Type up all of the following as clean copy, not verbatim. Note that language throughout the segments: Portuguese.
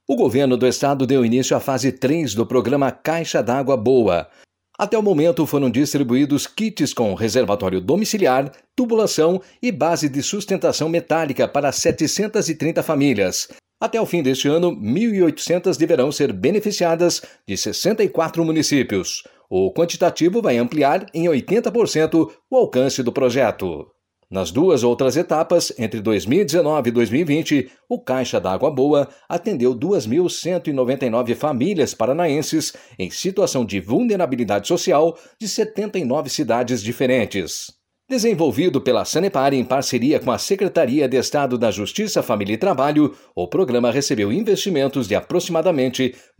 O governo do estado deu início à fase 3 do programa Caixa d'Água Boa. Até o momento foram distribuídos kits com reservatório domiciliar, tubulação e base de sustentação metálica para 730 famílias. Até o fim deste ano, 1.800 deverão ser beneficiadas de 64 municípios. O quantitativo vai ampliar em 80% o alcance do projeto. Nas duas outras etapas, entre 2019 e 2020, o Caixa d'Água Boa atendeu 2.199 famílias paranaenses em situação de vulnerabilidade social de 79 cidades diferentes. Desenvolvido pela Sanepar em parceria com a Secretaria de Estado da Justiça, Família e Trabalho, o programa recebeu investimentos de aproximadamente R$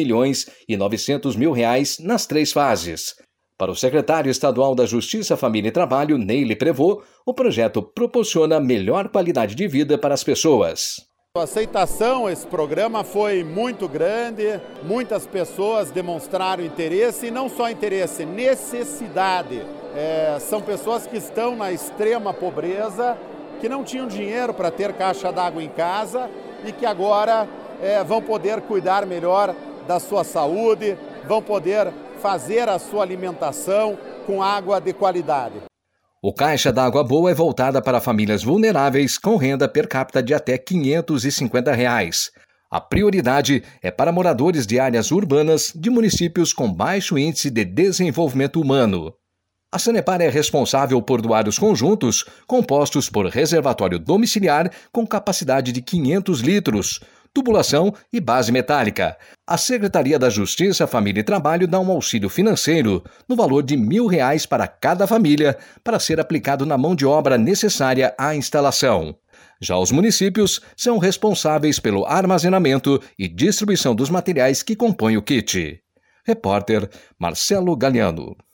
9.900.000 nas 3 fases. Para o secretário estadual da Justiça, Família e Trabalho, Neile Prevot, o projeto proporciona melhor qualidade de vida para as pessoas. A aceitação a esse programa foi muito grande, muitas pessoas demonstraram interesse, e não só interesse, necessidade. São pessoas que estão na extrema pobreza, que não tinham dinheiro para ter caixa d'água em casa e que agora vão poder cuidar melhor da sua saúde, vão poder fazer a sua alimentação com água de qualidade. O Caixa d'Água Boa é voltada para famílias vulneráveis com renda per capita de até R$ 550. A prioridade é para moradores de áreas urbanas de municípios com baixo índice de desenvolvimento humano. A Sanepar é responsável por doar os conjuntos compostos por reservatório domiciliar com capacidade de 500 litros, tubulação e base metálica. A Secretaria da Justiça, Família e Trabalho dá um auxílio financeiro no valor de R$ 1.000 para cada família para ser aplicado na mão de obra necessária à instalação. Já os municípios são responsáveis pelo armazenamento e distribuição dos materiais que compõem o kit. Repórter Marcelo Galiano.